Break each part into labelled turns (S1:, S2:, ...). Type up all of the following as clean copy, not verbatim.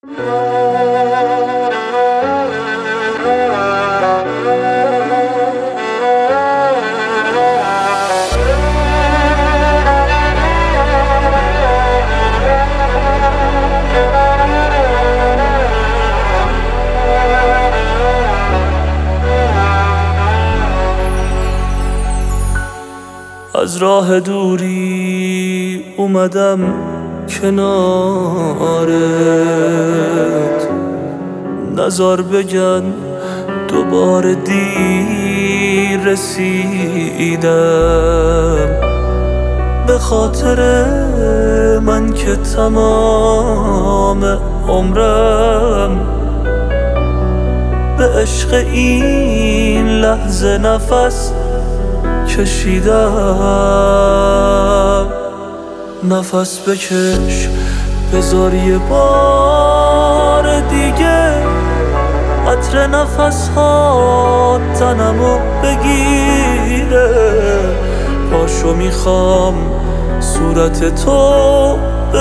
S1: از راه دوری اومدم کنارت، نزار بگن دوباره دیر رسیدم. به خاطر من که تمام عمرم به عشق این لحظه نفس کشیدم. نفس بکش بذار یه بار دیگه عطر نفس ها تنمو بگیره. پاشو میخوام صورت تو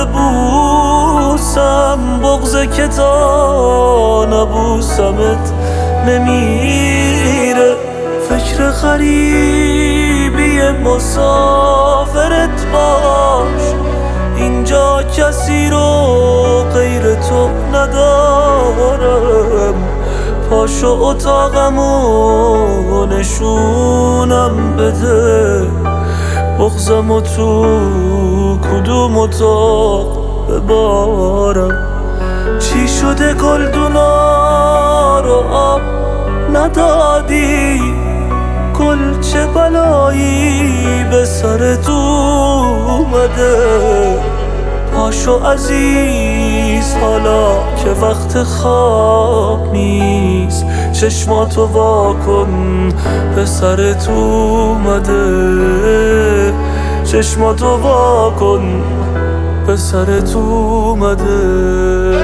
S1: ببوسم، بغضه که تا نبوسمت نمیره. فکر غریبی مسافرت باش، اینجا کسی رو غیر تو ندارم. پاشو اتاقمو نشونم بده، بغضمو تو کدوم اتاق ببارم. چی شده گلدونا رو آب ندادی؟ گل چه بلایی به سرت اومده؟ پاشو عزیز حالا که وقت خواب نیست، چشماتو واکن به سرت اومده. چشماتو واکن به سرت اومده.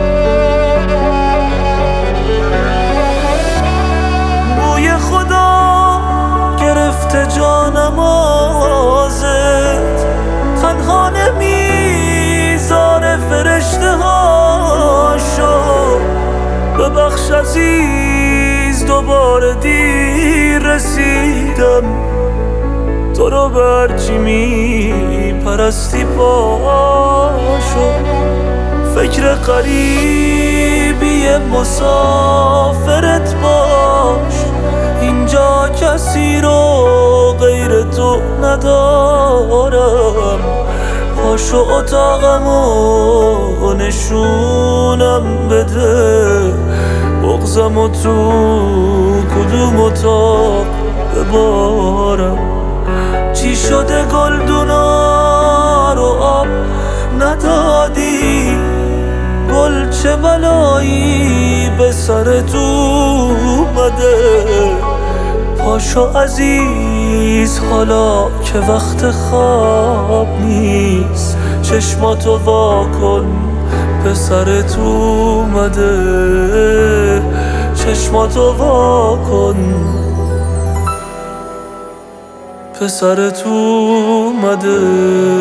S1: بوی خدا گرفته جانم ازت، تنها نمیذاره فرشته هاشو. ببخش عزیز دوباره دیر رسیدم، تو رو برچی میپرستی پاشو. فکر غریبی مسافرت باش، اینجا کسی رو غیر تو ندارم. پاشو اتاقمو نشونم بده، بغضمو تو کدوم اتاق ببارم. چی شده گلدونا رو آب ندادی؟ گل چه بلایی به سرت اومده؟ پاشو عزیز حالا که وقت خواب نیست، چشماتو واکن به سرت اومده. چشماتو واکن به سرت اومده.